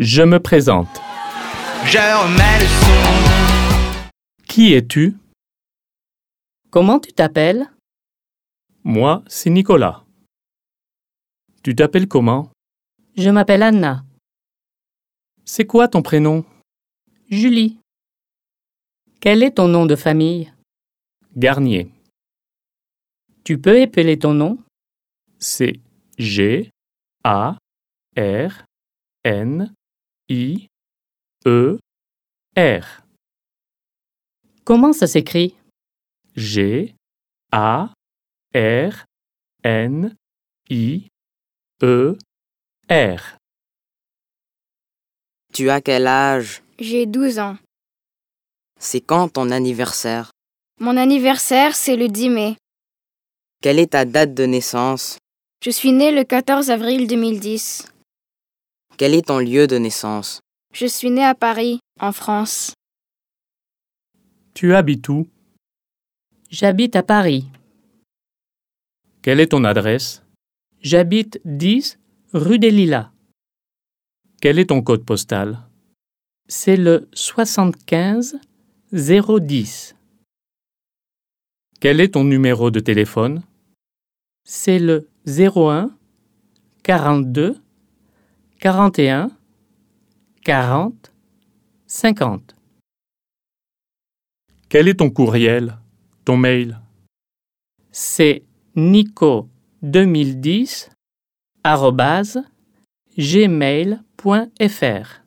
Je me présente. Je remets le son. Qui es-tu? Comment tu t'appelles? Moi, c'est Nicolas. Tu t'appelles comment? Je m'appelle Anna. C'est quoi ton prénom? Julie. Quel est ton nom de famille? Garnier. Tu peux épeler ton nom? C'est G-A-R-N-I-E-R. Comment ça s'écrit? G-A-R-N-I-E-R. Tu as quel âge? J'ai 12 ans. C'est quand ton anniversaire? Mon anniversaire, c'est le 10 mai. Quelle est ta date de naissance? Je suis née le 14 avril 2010. Quel est ton lieu de naissance? Je suis née à Paris, en France. Tu habites où? J'habite à Paris. Quelle est ton adresse? J'habite 10 rue des Lilas. Quel est ton code postal? C'est le 75 010. Quel est ton numéro de téléphone? C'est le 01 42 41 40 50. Quel est ton courriel? Ton mail? C'est nico2010@gmail.fr.